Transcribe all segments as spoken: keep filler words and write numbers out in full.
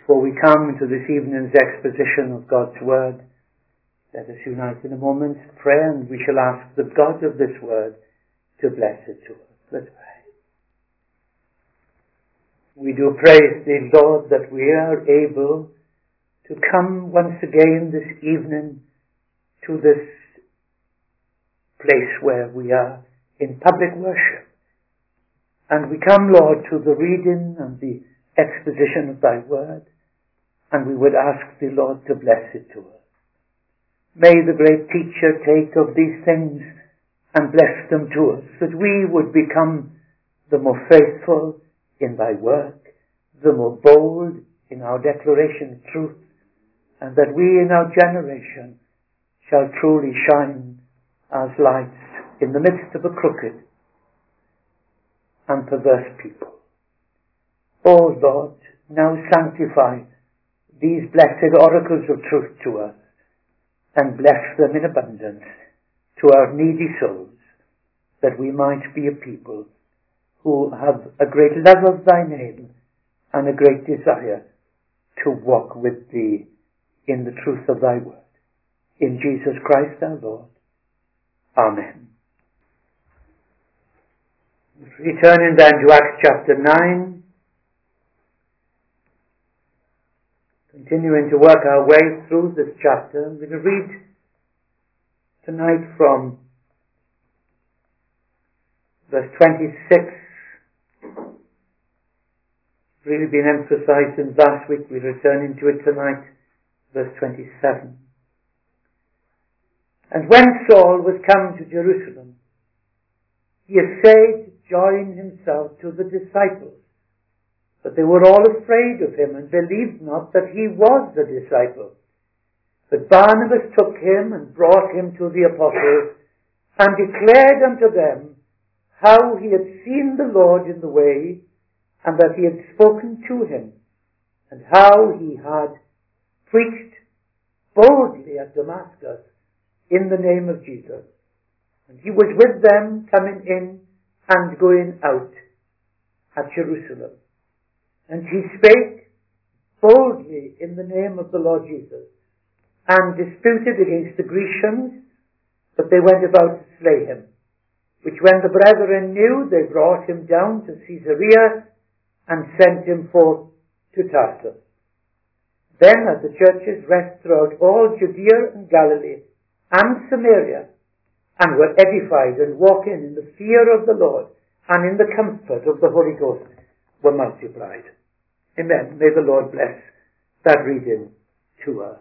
Before we come to this evening's exposition of God's Word, let us unite in a moment's prayer, and we shall ask the God of this Word to bless it to us. Let's pray. We do praise Thee, Lord, that we are able to come once again this evening to this place where we are in public worship. And we come, Lord, to the reading and the exposition of Thy Word, and we would ask Thee, Lord, to bless it to us. May the great teacher take of these things and bless them to us, that we would become the more faithful in Thy work, the more bold in our declaration of truth, and that we in our generation shall truly shine as lights in the midst of a crooked and perverse people. O Lord, now sanctify these blessed oracles of truth to us, and bless them in abundance to our needy souls, that we might be a people who have a great love of Thy name and a great desire to walk with Thee in the truth of Thy word. In Jesus Christ our Lord. Amen. Returning then to Acts chapter nine, continuing to work our way through this chapter, I'm going to read tonight from verse twenty-six. Really been emphasized in last week. We return into it tonight, verse twenty-seven. And when Saul was come to Jerusalem, he essayed to join himself to the disciples, but they were all afraid of him and believed not that he was a disciple. But Barnabas took him and brought him to the apostles, and declared unto them how he had seen the Lord in the way, and that he had spoken to him, and how he had preached boldly at Damascus in the name of Jesus. And he was with them coming in and going out at Jerusalem. And he spake boldly in the name of the Lord Jesus, and disputed against the Grecians, but they went about to slay him. Which when the brethren knew, they brought him down to Caesarea, and sent him forth to Tarsus. Then as the churches rest throughout all Judea and Galilee, and Samaria, and were edified and walking in the fear of the Lord, and in the comfort of the Holy Ghost, were multiplied. Amen. May the Lord bless that reading to us.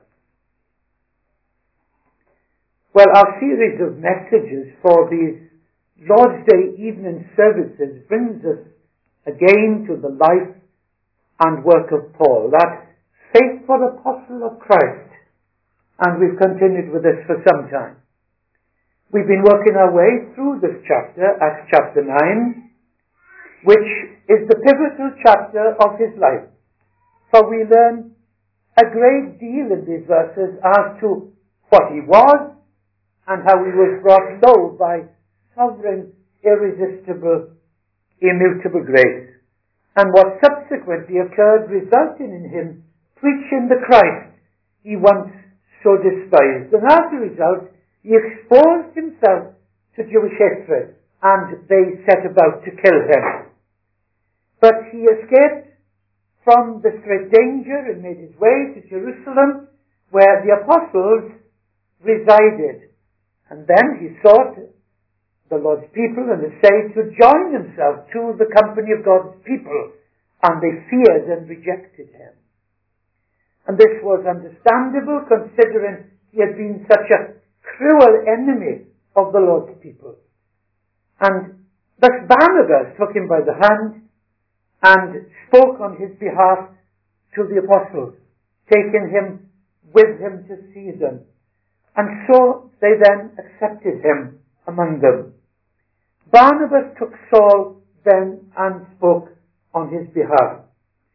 Well, our series of messages for these Lord's Day evening services brings us again to the life and work of Paul, that faithful apostle of Christ. And we've continued with this for some time. We've been working our way through this chapter, Acts chapter nine, which is the pivotal chapter of his life. For we learn a great deal in these verses as to what he was and how he was brought low by sovereign, irresistible, immutable grace, and what subsequently occurred, resulting in him preaching the Christ he once so despised. And as a result, he exposed himself to Jewish hatred, and they set about to kill him. But he escaped from this great danger and made his way to Jerusalem, where the apostles resided. And then he sought the Lord's people and essayed to join himself to the company of God's people, and they feared and rejected him. And this was understandable, considering he had been such a cruel enemy of the Lord's people. And thus Barnabas took him by the hand and spoke on his behalf to the apostles, taking him with him to see them. And so they then accepted him among them. Barnabas took Saul then and spoke on his behalf.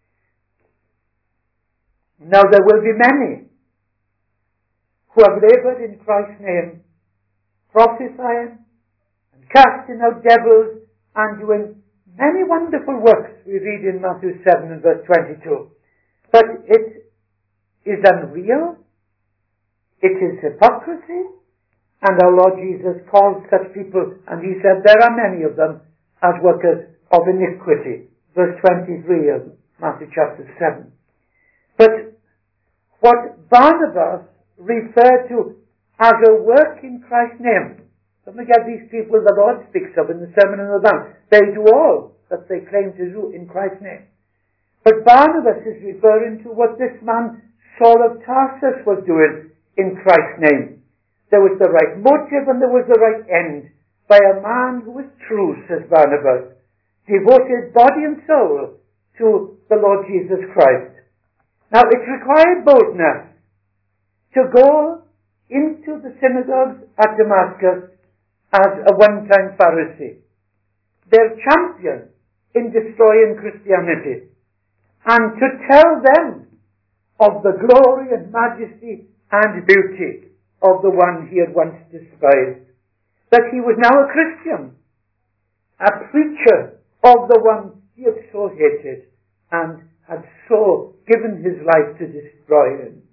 Now there will be many who have labored in Christ's name, prophesying and casting out devils and doing many wonderful works, we read in Matthew seven and verse twenty-two. But it is unreal. It is hypocrisy. And our Lord Jesus called such people, and he said, there are many of them as workers of iniquity. Verse twenty-three of Matthew chapter seven. But what Barnabas referred to as a work in Christ's name, don't forget these people the Lord speaks of in the Sermon on the Mount. They do all that they claim to do in Christ's name. But Barnabas is referring to what this man Saul of Tarsus was doing in Christ's name. There was the right motive and there was the right end by a man who was true, says Barnabas, devoted body and soul to the Lord Jesus Christ. Now it required boldness to go into the synagogues at Damascus as a one-time Pharisee, their champion in destroying Christianity, and to tell them of the glory and majesty and beauty of the one he had once despised. That he was now a Christian, a preacher of the one he had so hated and had so given his life to destroy him.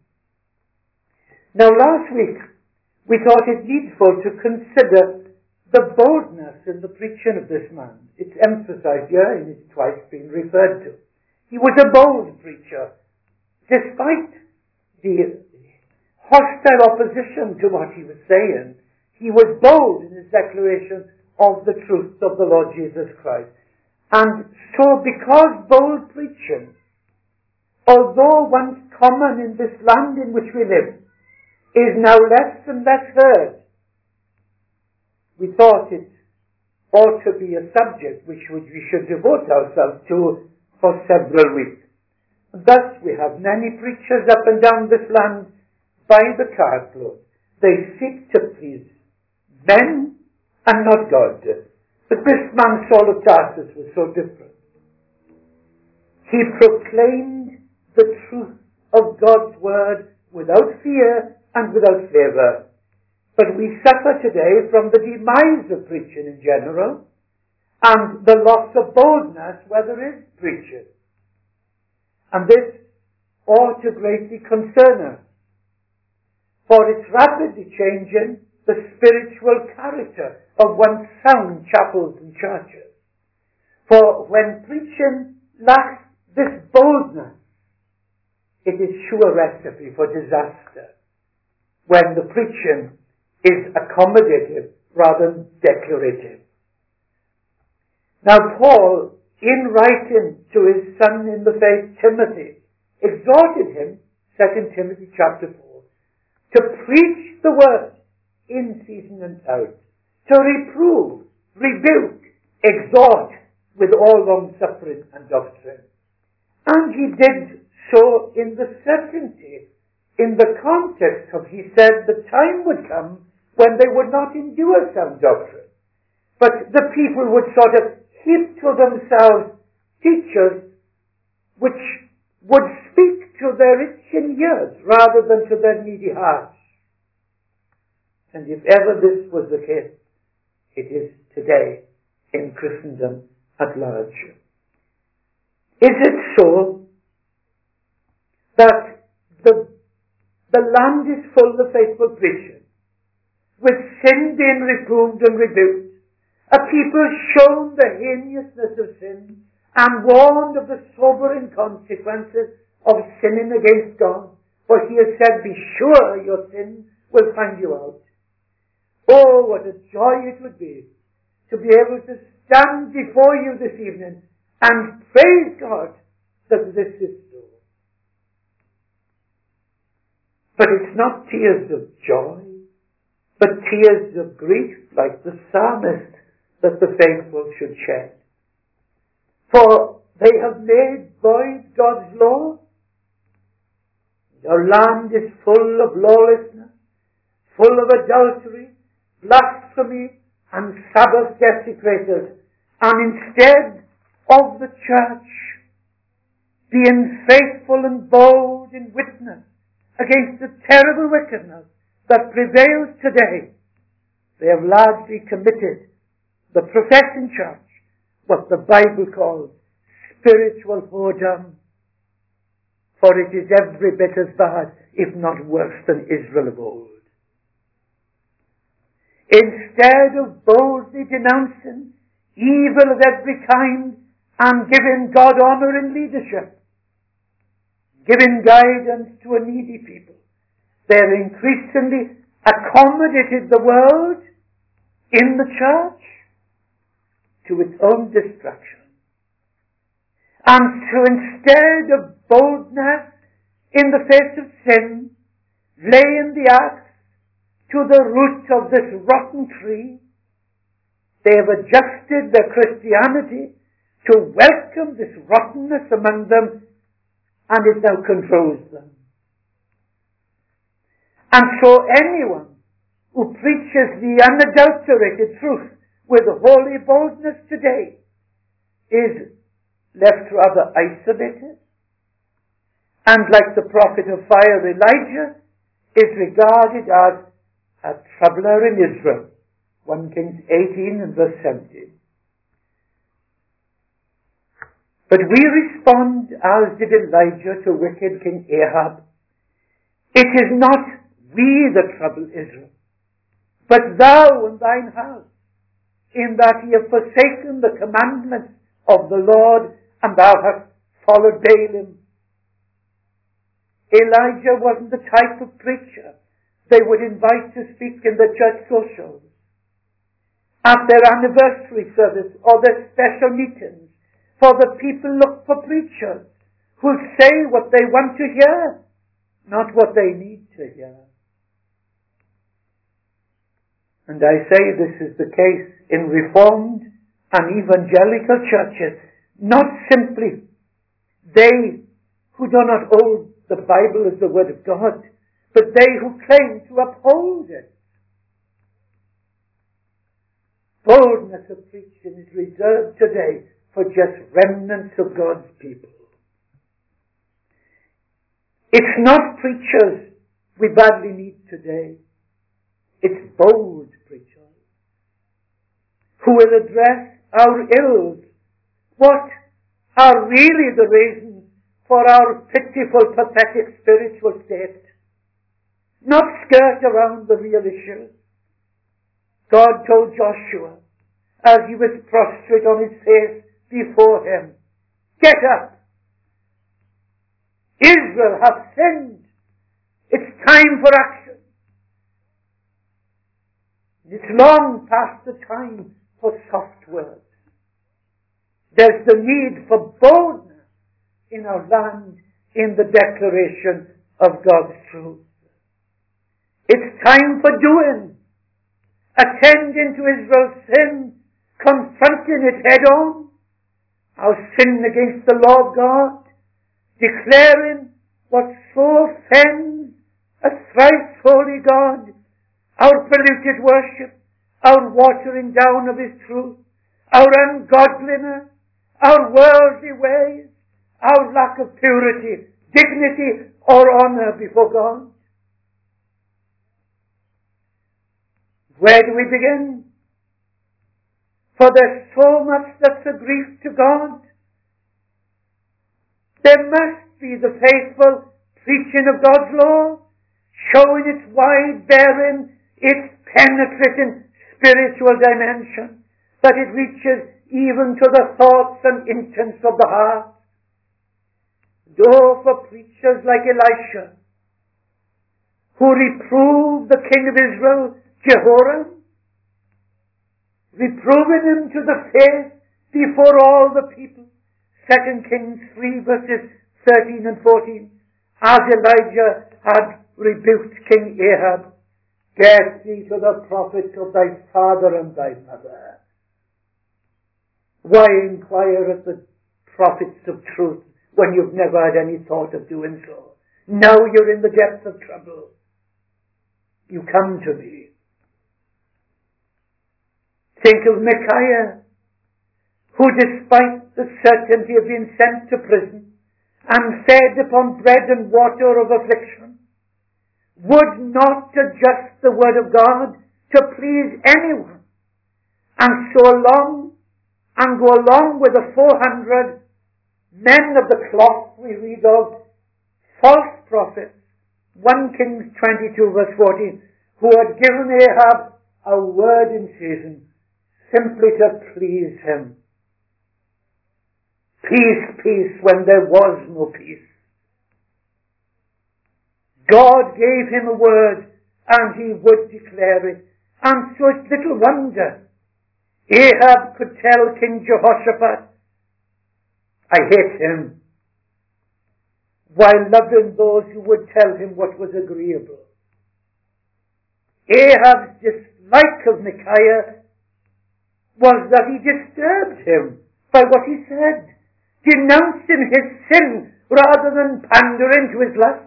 Now last week we thought it needful to consider the boldness in the preaching of this man. It's emphasized here and it's twice been referred to. He was a bold preacher, despite the hostile opposition to what he was saying. He was bold in his declaration of the truth of the Lord Jesus Christ. And so because bold preaching, although once common in this land in which we live, is now less and less heard, we thought it ought to be a subject which we should devote ourselves to for several weeks. Thus we have many preachers up and down this land by the cartload. They seek to please men and not God. But this man Saul of Tarsus was so different. He proclaimed the truth of God's word without fear and without favour. But we suffer today from the demise of preaching in general and the loss of boldness where there is preaching. And this ought to greatly concern us, for it's rapidly changing the spiritual character of once sound chapels and churches. For when preaching lacks this boldness, it is sure recipe for disaster. When the preaching is accommodative rather than declarative. Now Paul, in writing to his son in the faith Timothy, exhorted him, Second Timothy chapter four, to preach the word in season and out, to reprove, rebuke, exhort with all long suffering and doctrine. And he did so in the certainty, in the context of, he said, the time would come when they would not endure sound doctrine, but the people would sort of heap to themselves teachers which would speak to their itching ears rather than to their needy hearts. And if ever this was the case, it is today in Christendom at large. Is it so that the, the land is full of faithful preachers, with sin being reproved and rebuked, a people shown the heinousness of sin and warned of the sobering consequences of sinning against God? For he has said, be sure your sin will find you out. Oh, what a joy it would be to be able to stand before you this evening and praise God that this is so. But it's not tears of joy, but tears of grief, like the psalmist, that the faithful should shed. For they have made void God's law. Your land is full of lawlessness, full of adultery, blasphemy, and Sabbath desecrators. And instead of the church being faithful and bold in witness against the terrible wickedness that prevails today, they have largely committed, the professing church, what the Bible calls spiritual whoredom. for it is every bit as bad, if not worse, than Israel of old. Instead of boldly denouncing evil of every kind and giving God honor in leadership, giving guidance to a needy people, they've increasingly accommodated the world in the church to its own destruction. And so instead of boldness in the face of sin, laying the axe to the root of this rotten tree, they have adjusted their Christianity to welcome this rottenness among them, and it now controls them. And so anyone who preaches the unadulterated truth with holy boldness today is left rather isolated, and like the prophet of fire Elijah, is regarded as a troubler in Israel. First Kings eighteen and verse seventeen. But we respond as did Elijah to wicked King Ahab. It is not we that trouble Israel, but thou and thine house, in that ye have forsaken the commandments of the Lord, and thou hast followed Baalim. Elijah wasn't the type of preacher they would invite to speak in the church socials, at their anniversary service or their special meetings, for the people look for preachers who'll say what they want to hear, not what they need to hear. And I say this is the case in Reformed and evangelical churches, not simply they who do not hold the Bible as the Word of God, but they who claim to uphold it. Boldness of preaching is reserved today for just remnants of God's people. It's not preachers we badly need today. It's bold preachers who will address our ills, what are really the reasons for our pitiful, pathetic spiritual state. Not skirt around the real issues. God told Joshua, as he was prostrate on his face before him, get up. Israel hath sinned. It's time for action. It's long past the time for soft words. There's the need for boldness in our land in the declaration of God's truth. It's time for doing, attending to Israel's sin, confronting it head on, our sin against the law of God, declaring what so offends a thrice holy God, our polluted worship, our watering down of His truth, our ungodliness, our worldly ways, our lack of purity, dignity, or honor before God. Where do we begin? For there's so much that's a grief to God. There must be the faithful preaching of God's law, showing its wide bearing, its penetrating spiritual dimension, that it reaches even to the thoughts and intents of the heart. Though for preachers like Elisha, who reproved the king of Israel, Jehoram, reproving him to the face before all the people, Second Kings three verses thirteen and fourteen, as Elijah had rebuked King Ahab, get thee to the prophets of thy father and thy mother. Why inquire at the prophets of truth when you've never had any thought of doing so? Now you're in the depths of trouble. You come to me. Think of Micaiah, who despite the certainty of being sent to prison and fed upon bread and water of affliction, would not adjust the word of God to please anyone, and so along and go along with the four hundred men of the cloth we read of false prophets, First Kings twenty-two verse fourteen, who had given Ahab a word in season, simply to please him. Peace, peace, when there was no peace. God gave him a word, and he would declare it. And so it's little wonder Ahab could tell King Jehoshaphat, I hate him, while loving those who would tell him what was agreeable. Ahab's dislike of Micaiah was that he disturbed him by what he said, denouncing his sin rather than pandering to his lusts.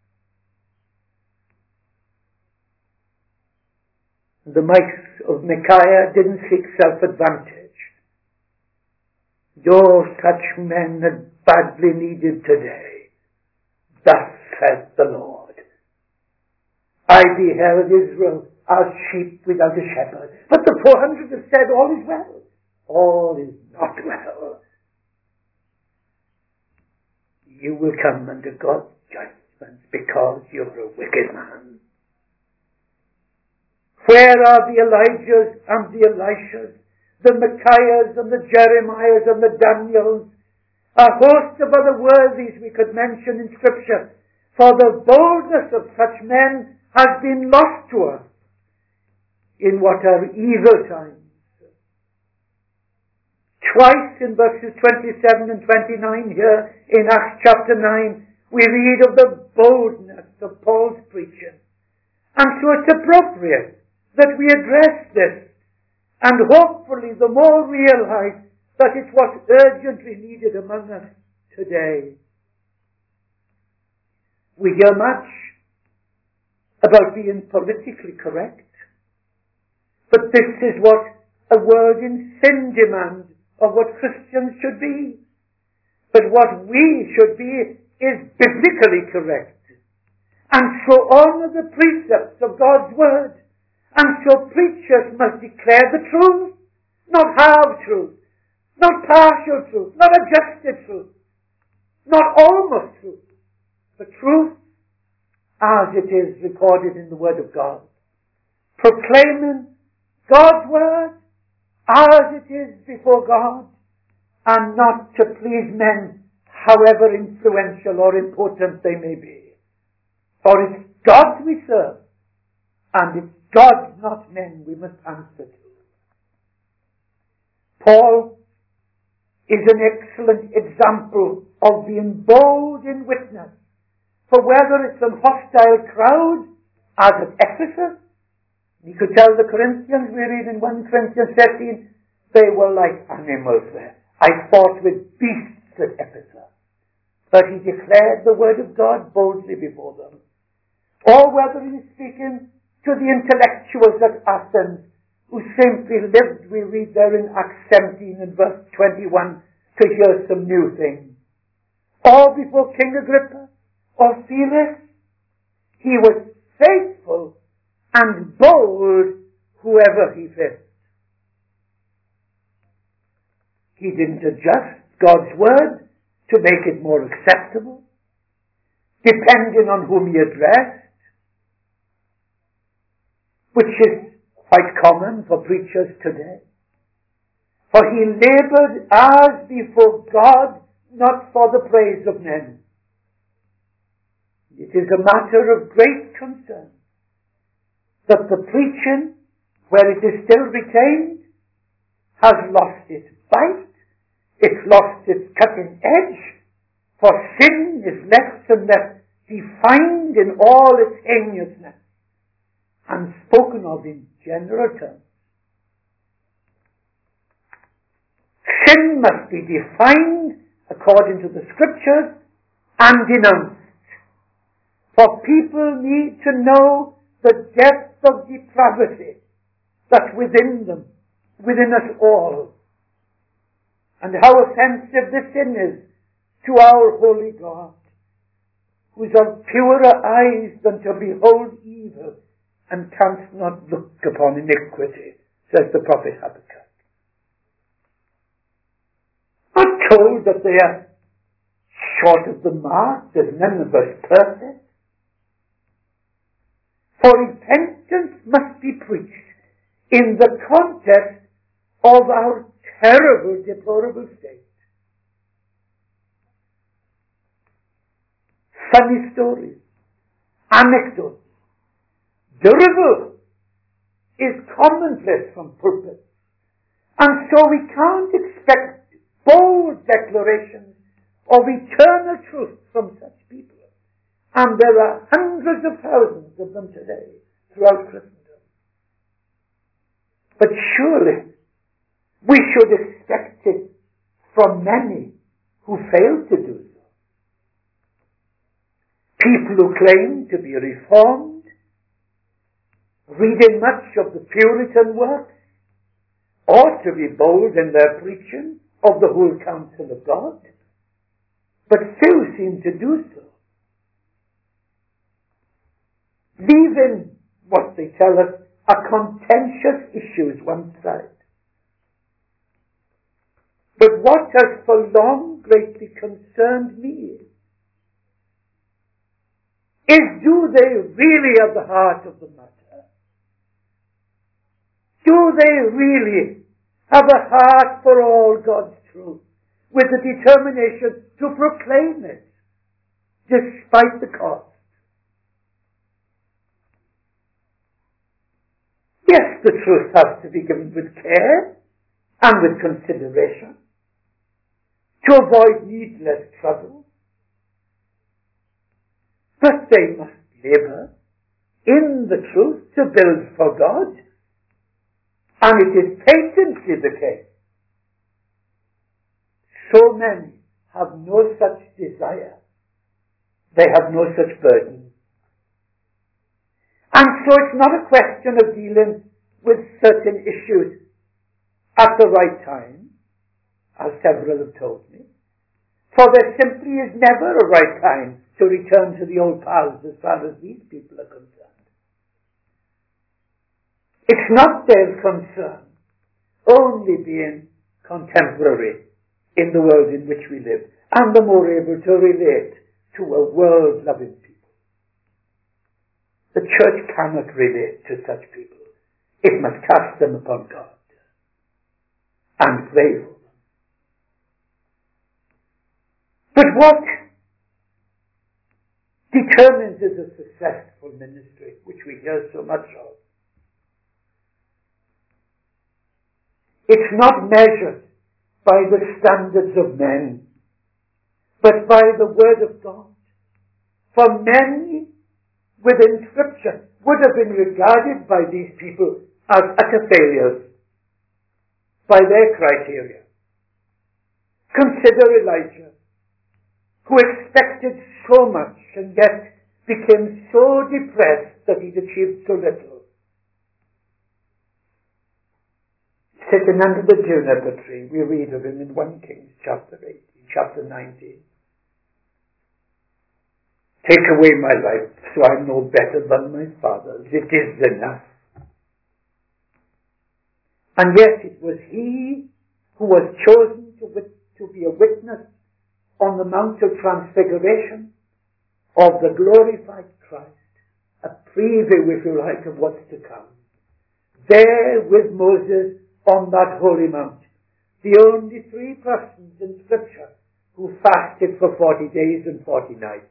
The mice of Micaiah didn't seek self-advantage. Those such men are badly needed today. Thus says the Lord. I beheld Israel as sheep without a shepherd. But the four hundred have said, all is well. All is not well. You will come under God's judgment because you're a wicked man. Where are the Elijahs and the Elishas, the Micaiahs and the Jeremiahs and the Daniels, a host of other worthies we could mention in Scripture? For the boldness of such men has been lost to us in what are evil times. Twice in verses twenty-seven and twenty-nine here in Acts chapter nine, we read of the boldness of Paul's preaching. And so it's appropriate that we address this, and hopefully the more realize that it's what's urgently needed among us today. We hear much about being politically correct, but this is what a word in sin demands of what Christians should be. But what we should be is biblically correct, and so honor the precepts of God's word. And so preachers must declare the truth, not half truth, not partial truth, not adjusted truth, not almost truth, but truth as it is recorded in the Word of God. Proclaiming God's Word as it is before God, and not to please men, however influential or important they may be. For it's God we serve, and it's God, not men, we must answer to. Paul is an excellent example of being bold in witness. For whether it's an hostile crowd, as at Ephesus, he could tell the Corinthians, we read in First Corinthians thirteen, they were like animals there. I fought with beasts at Ephesus. But he declared the word of God boldly before them. Or whether he's speaking to the intellectuals at Athens, who simply lived, we read there in Acts seventeen and verse twenty-one, to hear some new things. Or before King Agrippa, or Felix, he was faithful and bold whoever he faced. He didn't adjust God's word to make it more acceptable, depending on whom he addressed, which is quite common for preachers today. For he labored as before God, not for the praise of men. It is a matter of great concern that the preaching, where it is still retained, has lost its bite, it's lost its cutting edge, for sin is less and less defined in all its heinousness, and spoken of in general terms. Sin must be defined according to the Scriptures and denounced. For people need to know the depth of depravity that's within them, within us all, and how offensive this sin is to our holy God, who is of purer eyes than to behold evil, and canst not look upon iniquity, says the prophet Habakkuk. I'm told that they are short of the mark. There's none of us perfect. For repentance must be preached in the context of our terrible, deplorable state. Funny stories, anecdotes, drivel is commonplace from pulpits. And so we can't expect bold declarations of eternal truth from such people. And there are hundreds of thousands of them today throughout Christendom. But surely we should expect it from many who fail to do so. People who claim to be reformed, reading much of the Puritan works, ought to be bold in their preaching of the whole counsel of God, but few seem to do so. Leaving what they tell us are contentious issues one side. But what has for long greatly concerned me is, do they really have the heart of the matter? Do they really have a heart for all God's truth, with the determination to proclaim it, despite the cost? Yes, the truth has to be given with care and with consideration, to avoid needless trouble. But they must labour in the truth to build for God. And it is patently the case. So many have no such desire. They have no such burden. And so it's not a question of dealing with certain issues at the right time, as several have told me. For there simply is never a right time to return to the old paths as far as these people are concerned. It's not their concern only being contemporary in the world in which we live, and the more able to relate to a world-loving people. The church cannot relate to such people. It must cast them upon God and pray for them. But what determines is a successful ministry, which we hear so much of? It's not measured by the standards of men, but by the Word of God. For many within Scripture would have been regarded by these people as utter failures by their criteria. Consider Elijah, who expected so much and yet became so depressed that he'd achieved so little. Sitting under the juniper tree, we read of him in First Kings chapter eighteen, chapter nineteen. Take away my life, so I'm no better than my father's. It is enough. And yet it was he who was chosen to, wit- to be a witness on the Mount of Transfiguration of the glorified Christ, a preview, if you like, of what's to come. There with Moses on that holy mount, the only three persons in Scripture who fasted for forty days and forty nights.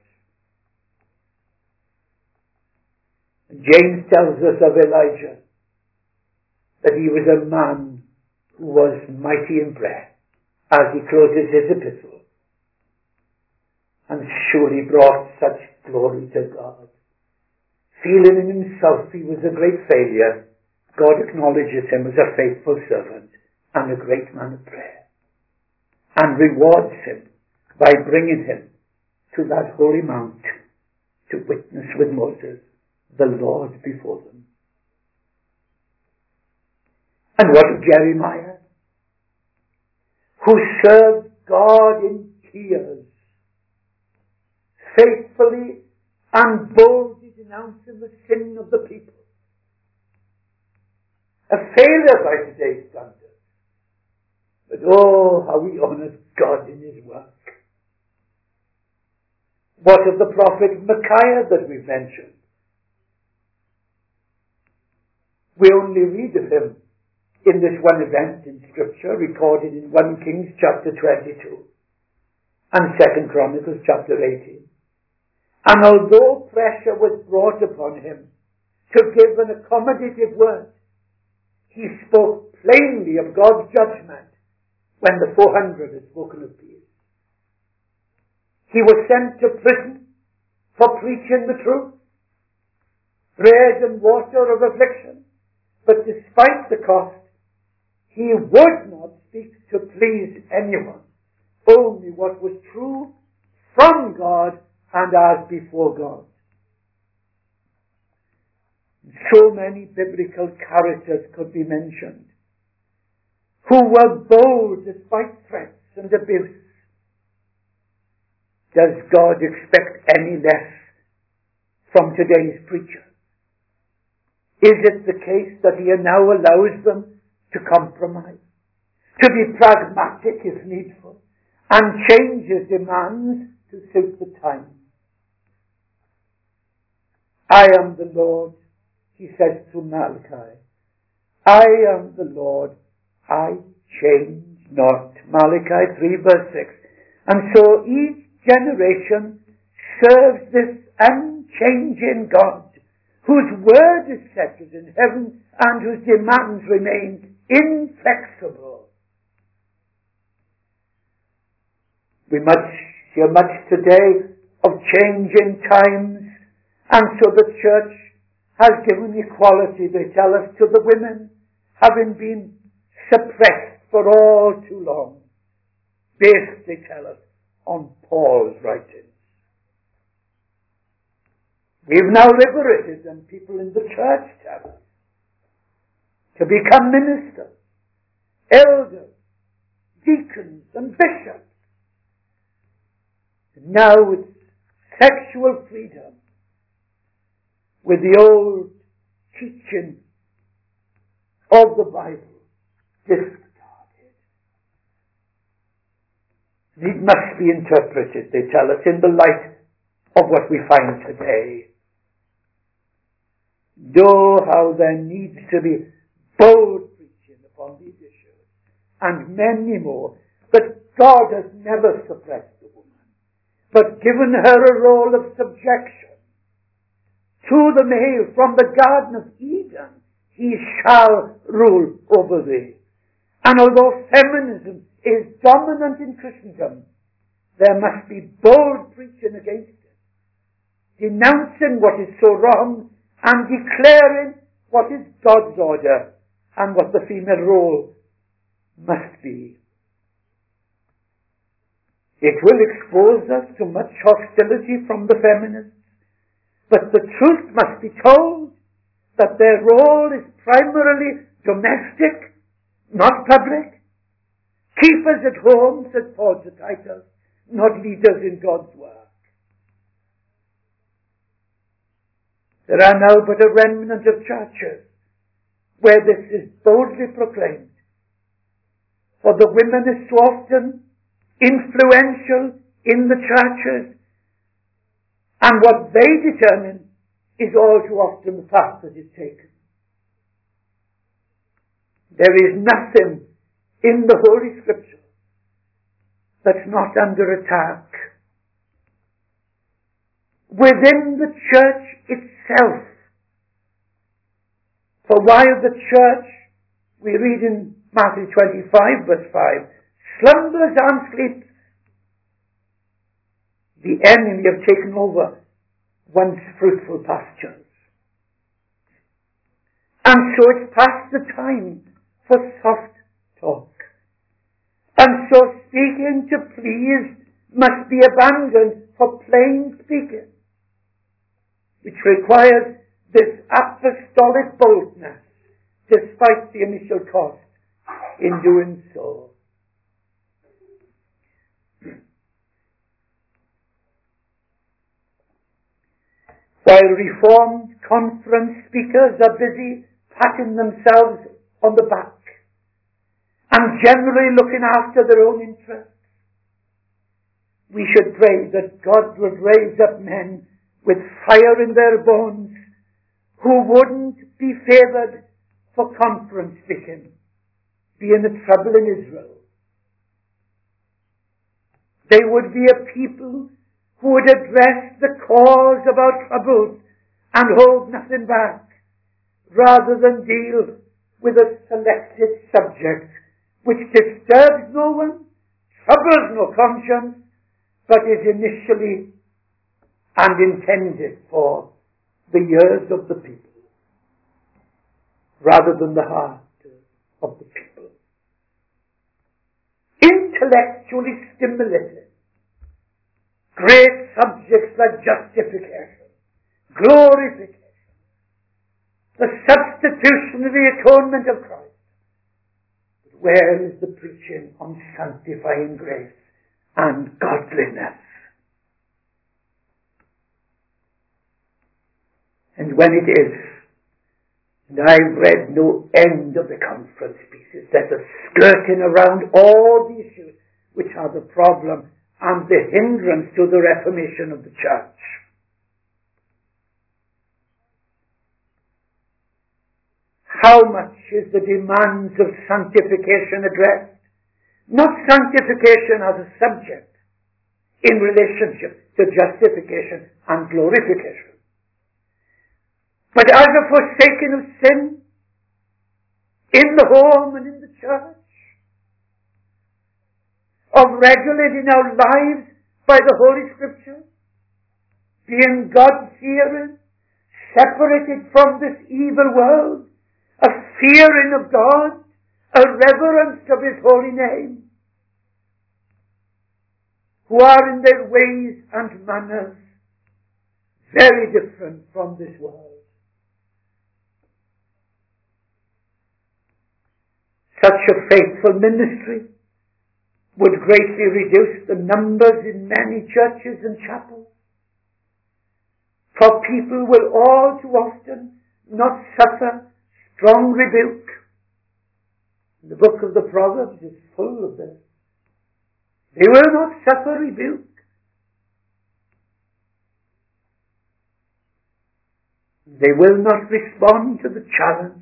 And James tells us of Elijah that he was a man who was mighty in prayer, as he closes his epistle, and surely brought such glory to God. Feeling in himself he was a great failure, God acknowledges him as a faithful servant and a great man of prayer, and rewards him by bringing him to that holy mount to witness with Moses the Lord before them. And what of Jeremiah, who served God in tears, faithfully and boldly denouncing the sin of the people? A failure by today's standards. But oh, how he honors God in his work. What of the prophet Micaiah that we've mentioned? We only read of him in this one event in Scripture recorded in First Kings chapter twenty-two and Second Chronicles chapter eighteen. And although pressure was brought upon him to give an accommodative word, he spoke plainly of God's judgment when the four hundred had spoken of peace. He was sent to prison for preaching the truth, bread and water of affliction, but despite the cost, he would not speak to please anyone, only what was true from God and as before God. So many biblical characters could be mentioned who were bold despite threats and abuse. Does God expect any less from today's preacher? Is it the case that he now allows them to compromise, to be pragmatic if needful, and change his demands to suit the time? I am the Lord, he says to Malachi. I am the Lord, I change not. Malachi three verse six. And so each generation serves this unchanging God, whose word is settled in heaven and whose demands remain inflexible. We much hear much today of changing times, and so the church has given equality, they tell us, to the women, having been suppressed for all too long, based, they tell us, on Paul's writings. We've now liberated them, people in the church tell us, to become ministers, elders, deacons, and bishops. And now it's sexual freedom with the old teaching of the Bible discarded. It must be interpreted, they tell us, in the light of what we find today. Know how there needs to be bold preaching upon these issues, and many more. But God has never suppressed the woman, but given her a role of subjection to the male. From the Garden of Eden, he shall rule over thee. And although feminism is dominant in Christendom, there must be bold preaching against it, denouncing what is so wrong and declaring what is God's order and what the female role must be. It will expose us to much hostility from the feminists, but the truth must be told that their role is primarily domestic, not public. Keepers at home, said Paul to Titus, not leaders in God's work. There are now but a remnant of churches where this is boldly proclaimed. For the women is so often influential in the churches, and what they determine is all too often the path that is taken. There is nothing in the Holy Scripture that's not under attack. Within the church itself. For while the church, we read in Matthew twenty-five verse five, slumbers and sleeps, the enemy have taken over once fruitful pastures. And so it's past the time for soft talk. And so speaking to please must be abandoned for plain speaking, which requires this apostolic boldness despite the initial cost in doing so. While Reformed conference speakers are busy patting themselves on the back and generally looking after their own interests, we should pray that God would raise up men with fire in their bones who wouldn't be favoured for conference speaking, being the trouble in Israel. They would be a people who would address the cause of our troubles and hold nothing back, rather than deal with a selected subject which disturbs no one, troubles no conscience, but is initially and intended for the ears of the people, rather than the heart of the people. Intellectually stimulated, great subjects like justification, glorification, the substitutionary atonement of Christ. But where is the preaching on sanctifying grace and godliness? And when it is, and I've read no end of the conference pieces that are skirting around all the issues which are the problem and the hindrance to the reformation of the church. How much is the demands of sanctification addressed? Not sanctification as a subject in relationship to justification and glorification, but as a forsaking of sin in the home and in the church, of regulating our lives by the Holy Scripture, being God-fearing, separated from this evil world, a fearing of God, a reverence of His holy name, who are in their ways and manners very different from this world. Such a faithful ministry would greatly reduce the numbers in many churches and chapels. For people will all too often not suffer strong rebuke. The book of the Proverbs is full of this. They will not suffer rebuke. They will not respond to the challenge.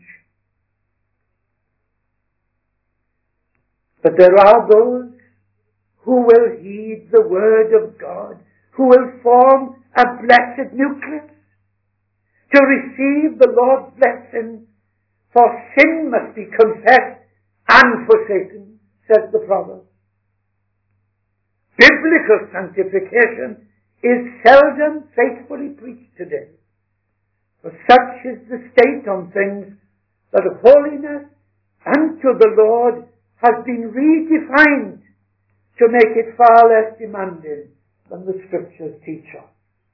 But there are those who will heed the word of God, who will form a blessed nucleus to receive the Lord's blessing, for sin must be confessed and forsaken, says the Proverbs. Biblical sanctification is seldom faithfully preached today, for such is the state on things that holiness unto the Lord has been redefined to make it far less demanding than the Scriptures teach us.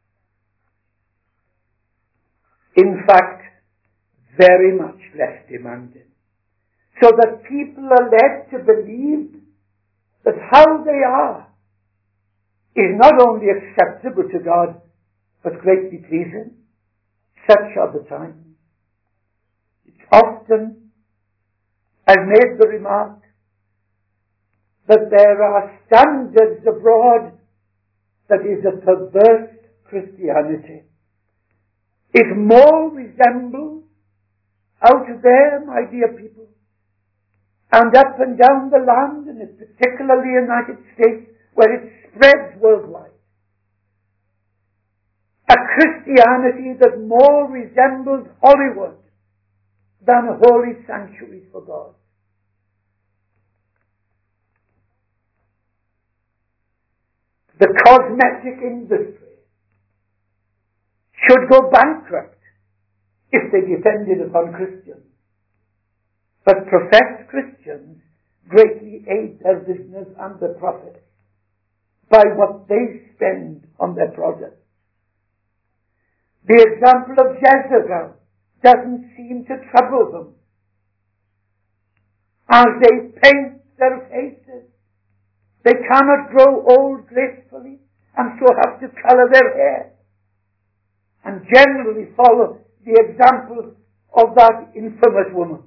In fact, very much less demanding. So that people are led to believe that how they are is not only acceptable to God, but greatly pleasing. Such are the times. It's often, I've made the remark, that there are standards abroad that is a perverse Christianity. It more resembles out there, my dear people, and up and down the land, and particularly in the United States, where it spreads worldwide, a Christianity that more resembles Hollywood than holy sanctuaries for God. The cosmetic industry should go bankrupt if they depended upon Christians. But professed Christians greatly aid their business and their profit by what they spend on their products. The example of Jezebel doesn't seem to trouble them as they paint their faces. They cannot grow old gracefully and so have to colour their hair, and generally follow the example of that infamous woman.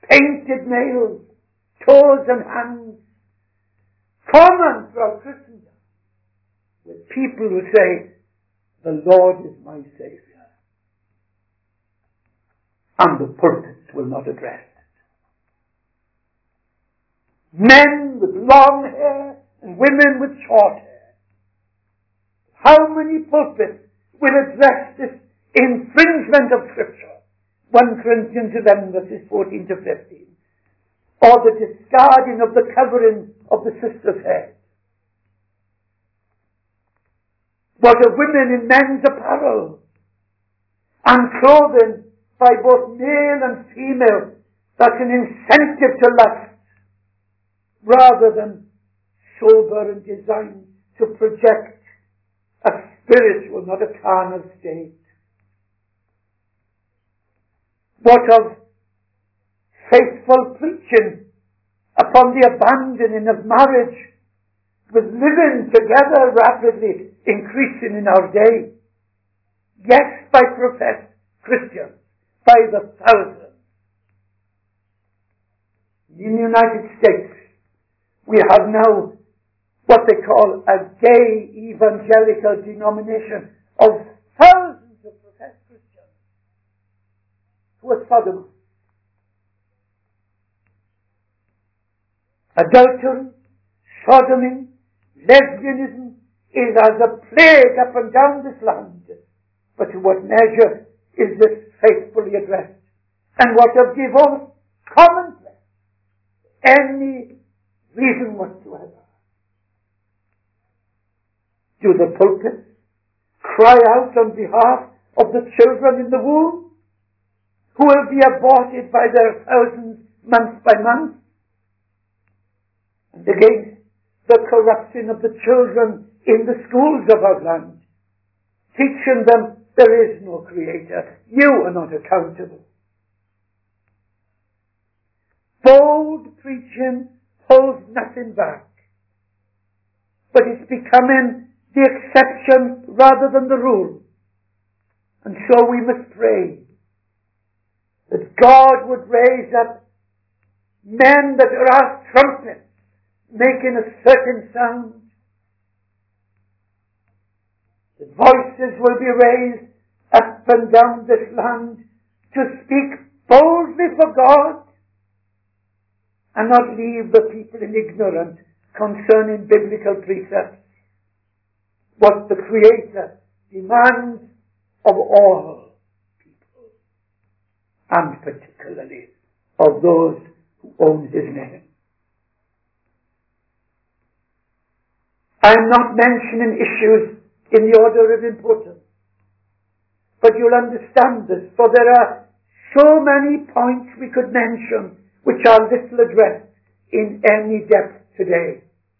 Painted nails, toes and hands, common throughout Christendom. with people who say, the Lord is my Saviour. And the pulpits will not address it. Men with long hair and women with short hair. How many pulpits will address this infringement of Scripture? First Corinthians eleven verses fourteen to fifteen. Or the discarding of the covering of the sister's head. What of women in men's apparel and clothing by both male and female, that's an incentive to lust rather than sober and designed to project a spiritual, not a carnal state. What of faithful preaching upon the abandoning of marriage, with living together rapidly increasing in our day? Yes, by professed Christians, by the thousands. In the United States, we have now what they call a gay evangelical denomination of thousands of professed Christians who are sodomites. Adultery, sodomy, lesbianism is as a plague up and down this land. But to what measure is this faithfully addressed? And what of divorce? Commonplace. Any reason whatsoever. Do the pulpits cry out on behalf of the children in the womb who will be aborted by their thousands month by month? And against the corruption of the children in the schools of our land, teaching them there is no Creator. You are not accountable. Bold preaching holds nothing back, but it's becoming the exception rather than the rule. And so we must pray that God would raise up men that are as trumpets, making a certain sound. The voices will be raised up and down this land to speak boldly for God and not leave the people in ignorance concerning biblical precepts. What the Creator demands of all people, and particularly of those who own His name. I am not mentioning issues in the order of importance, but you'll understand this, for there are so many points we could mention which are little addressed in any depth today.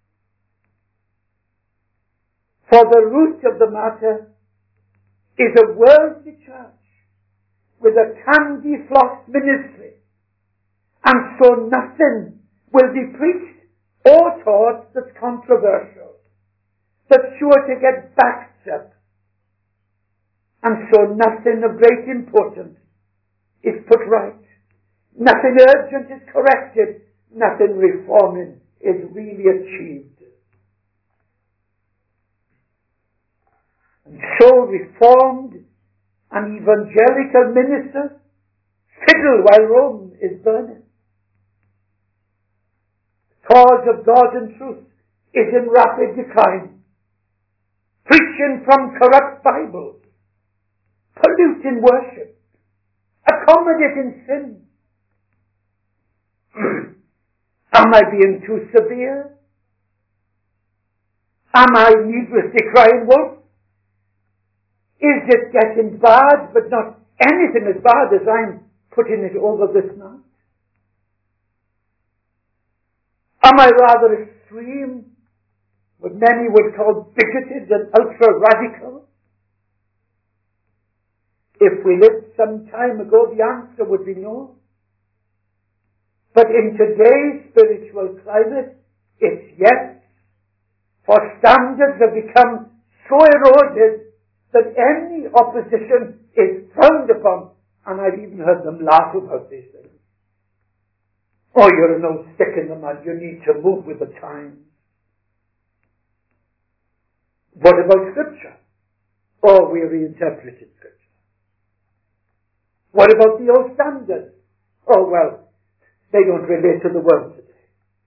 For the root of the matter is a worldly church with a candy-floss ministry, and so nothing will be preached or taught that's controversial, that's sure to get backed up. And so nothing of great importance is put right. Nothing urgent is corrected. Nothing reforming is really achieved. And so reformed and evangelical ministers fiddle while Rome is burning. The cause of God and truth is in rapid decline. Preaching from corrupt Bibles, polluting worship, accommodating sin. Am I being too severe? Am I needlessly crying wolf? Is it getting bad, but not anything as bad as I'm putting it over this night? Am I rather extreme, what many would call bigoted and ultra-radical? If we lived some time ago, the answer would be no. But in today's spiritual climate, it's yes. For standards have become so eroded that any opposition is frowned upon. And I've even heard them laugh about these things. Oh, you're an old stick in the mud. You need to move with the times. What about Scripture? Oh, we reinterpreted Scripture. What about the old standards? Oh, well, they don't relate to the world today.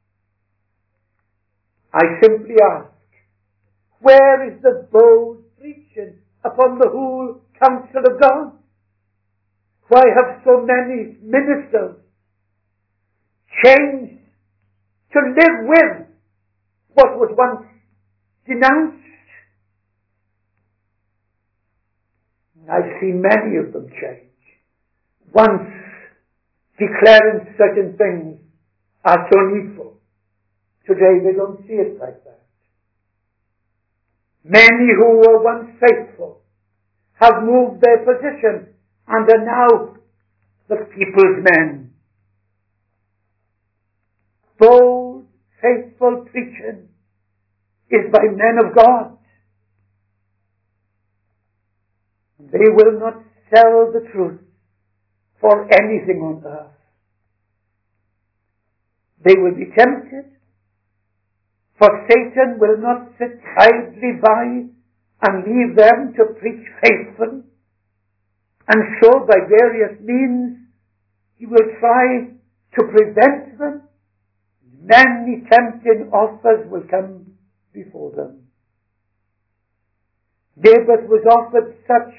I simply ask, where is the bold preaching upon the whole counsel of God? Why have so many ministers changed to live with what was once denounced? I've seen many of them change. Once declaring certain things are so needful. Today they don't see it like that. Many who were once faithful have moved their position and are now the people's men. Bold, faithful preaching is by men of God. They will not sell the truth for anything on earth. They will be tempted, for Satan will not sit idly by and leave them to preach faithfully. And so by various means he will try to prevent them. Many tempting offers will come before them. Naboth was offered such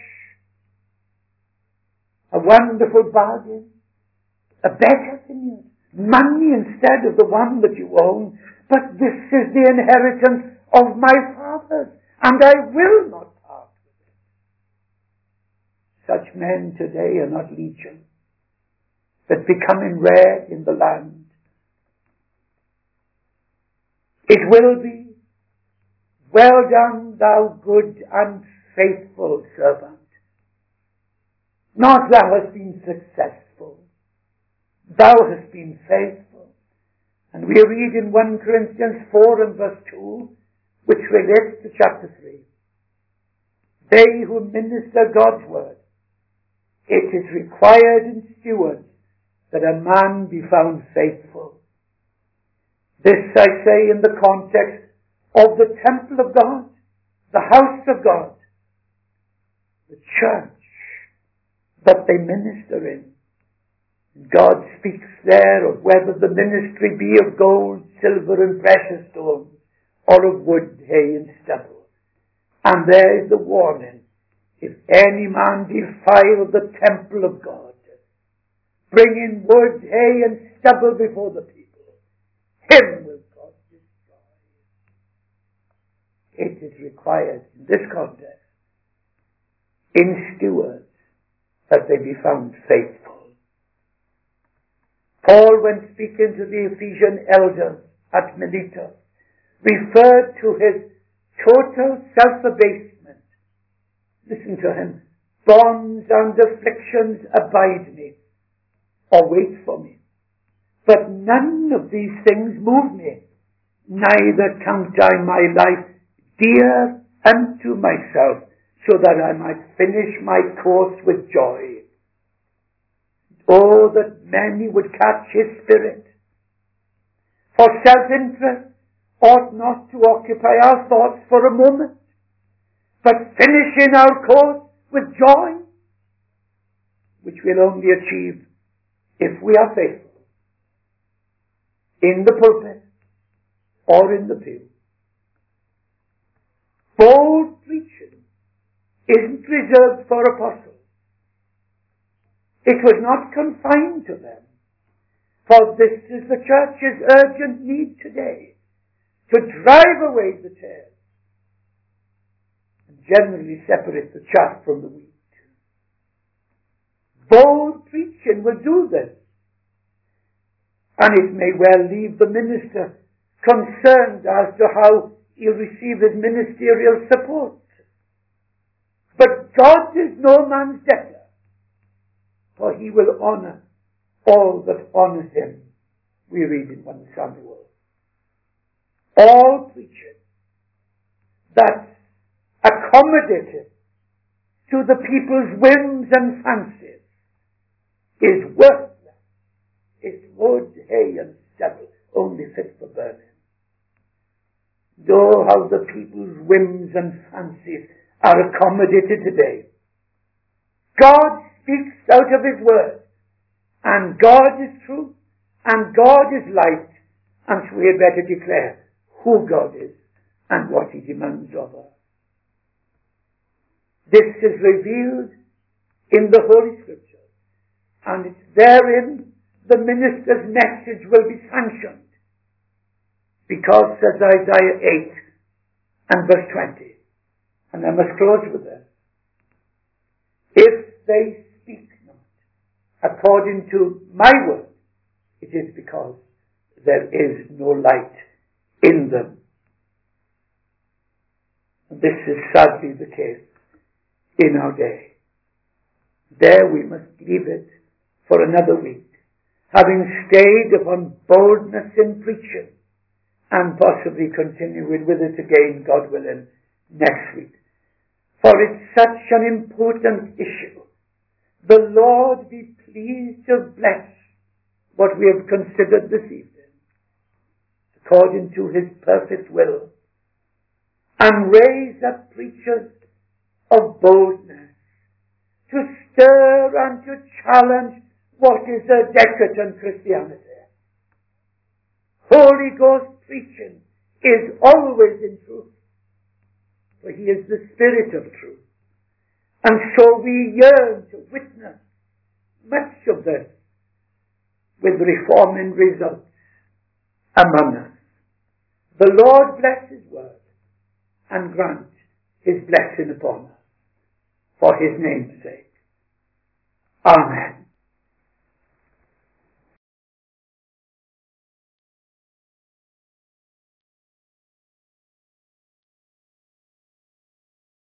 a wonderful bargain, a better thing, money instead of the one that you own. But this is the inheritance of my fathers, and I will not part with it. Such men today are not legion, but becoming rare in the land. It will be, well done, thou good and faithful servant. Not thou hast been successful, thou hast been faithful. And we read in First Corinthians four and verse two, which relates to chapter three. They who minister God's word, it is required in stewards that a man be found faithful. This I say in the context of the temple of God, the house of God, the church that they minister in. God speaks there of whether the ministry be of gold, silver and precious stones, or of wood, hay and stubble. And there is the warning, if any man defile the temple of God, bringing wood, hay and stubble before the people, him will God destroy. It is required in this context, in stewards, that they be found faithful. Paul, when speaking to the Ephesian elders at Miletus, referred to his total self-abasement. Listen to him. Bonds and afflictions abide me, or wait for me. But none of these things move me. Neither count I my life dear unto myself, so that I might finish my course with joy. Oh, that many would catch his spirit. For self-interest ought not to occupy our thoughts for a moment, but finishing our course with joy, which we'll only achieve if we are faithful, in the pulpit or in the pew. Bold preaching isn't reserved for apostles. It was not confined to them, for this is the church's urgent need today, to drive away the tares and generally separate the chaff from the wheat. Bold preaching will do this, and it may well leave the minister concerned as to how he'll receive his ministerial support. But God is no man's debtor, for he will honor all that honors him. We read in First Samuel. All preaching that's accommodated to the people's whims and fancies is worthless. It's wood, hay and stubble, only fit for burning. Know how the people's whims and fancies are accommodated today. God speaks out of His word, and God is truth, and God is light, and so we had better declare who God is and what He demands of us. This is revealed in the Holy Scriptures, and it's therein the minister's message will be sanctioned. Because, says Isaiah eight and verse twenty, and I must close with this, if they speak not according to my word, it is because there is no light in them. And this is sadly the case in our day. There we must leave it for another week, having stayed upon boldness in preaching, and possibly continue with it again, God willing, next week. For it's such an important issue. The Lord be pleased to bless what we have considered this evening, according to His perfect will, and raise up preachers of boldness to stir and to challenge what is a decadent Christianity. Holy Ghost preaching is always in truth, for He is the Spirit of truth. And so we yearn to witness much of this with reforming results among us. The Lord bless His word and grant His blessing upon us for His name's sake. Amen.